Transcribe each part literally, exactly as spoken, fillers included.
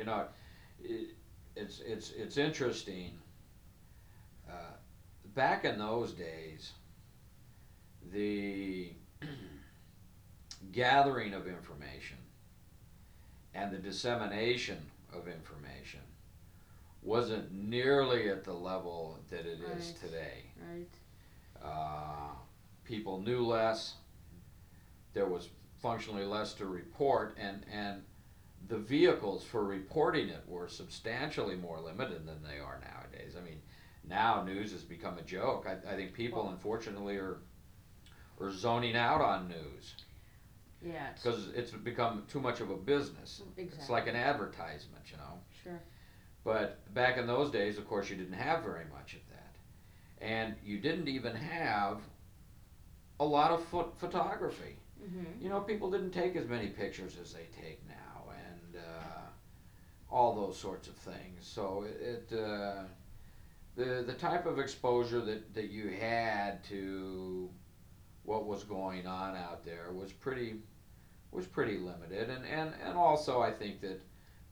You know, it, it's it's it's interesting. Uh, Back in those days, the gathering of information and the dissemination of information wasn't nearly at the level that it is Right. today. Right. Uh, People knew less. There was functionally less to report, and and the vehicles for reporting it were substantially more limited than they are nowadays. I mean, now news has become a joke. I, I think people, Well, unfortunately, are are zoning out on news yeah. It's, because it's become too much of a business. It's exactly. like an advertisement, you know. Sure. But back in those days, of course, you didn't have very much of that, and you didn't even have a lot of pho- photography. Mhm. You know, people didn't take as many pictures as they take now, and uh, all those sorts of things. So it, it uh, the the type of exposure that, that you had to what was going on out there was pretty was pretty limited, and and, and also I think that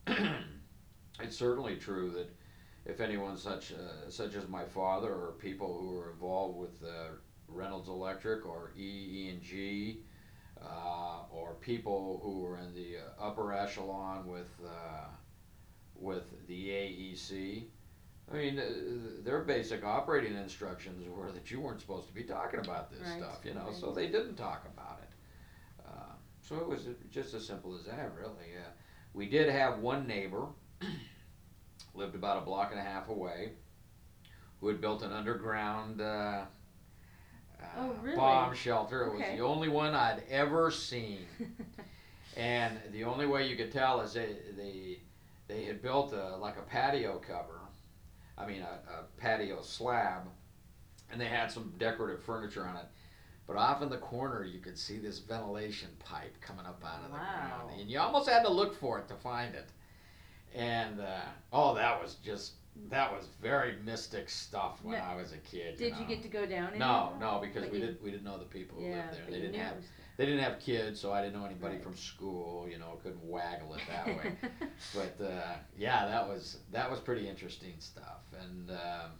it's certainly true that if anyone such uh, such as my father or people who were involved with uh, Reynolds Electric or E E and G uh, or people who were in the uh, upper echelon with uh, with the A E C. I mean, uh, their basic operating instructions were that you weren't supposed to be talking about this Right. stuff, you know, Right. so they didn't talk about it. Uh, so it was just as simple as that, really. Uh, we did have one neighbor, lived about a block and a half away, who had built an underground uh, uh, Oh, really? bomb shelter. It was the Okay. only one I'd ever seen. And the only way you could tell is they they they had built a, like a patio cover. I mean a, a patio slab, and they had some decorative furniture on it. But off in the corner, you could see this ventilation pipe coming up out of the ground, Wow. and you almost had to look for it to find it. And uh, oh, that was just that was very mystic stuff when No, I was a kid. You did you know. get to go down any of No, that? no, because But we you, didn't we didn't know the people who yeah, lived there. but They you didn't knew have it was they didn't have kids, so I didn't know anybody right. from school. You know, couldn't waggle it that way. But uh, yeah, that was that was pretty interesting stuff. And um,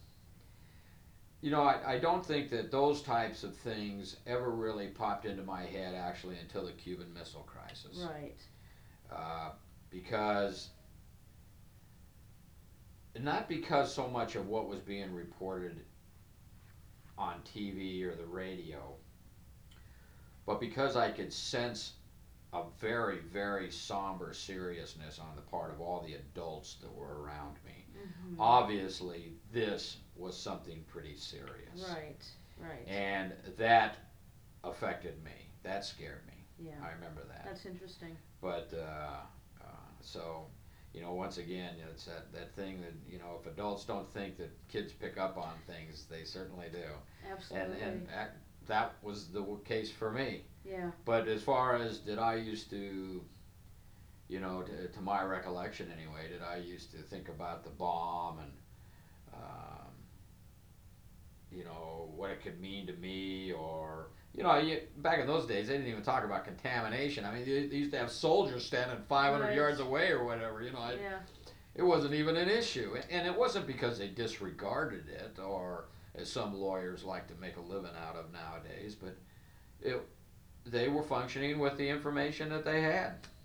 you know, I, I don't think that those types of things ever really popped into my head actually until the Cuban Missile Crisis, Right. uh, because not because so much of what was being reported on T V or the radio, but because I could sense a very, very somber seriousness on the part of all the adults that were around me. Mhm. Obviously, this was something pretty serious. Right. Right. And that affected me. That scared me. Yeah. I remember that. That's interesting. But, uh, uh, so, you know, once again, you know, it's that, that thing that, you know, if adults don't think that kids pick up on things, they certainly do. And, Absolutely. and that, that was the case for me. Yeah. But as far as did I used to, you know, to, to my recollection anyway, did I used to think about the bomb and, um, you know, what it could mean to me or, you know, you, back in those days, they didn't even talk about contamination. I mean, they, they used to have soldiers standing five hundred Right. yards away or whatever, you know. I, Yeah. it wasn't even an issue. And it wasn't because they disregarded it or, as some lawyers like to make a living out of nowadays, but it, they were functioning with the information that they had.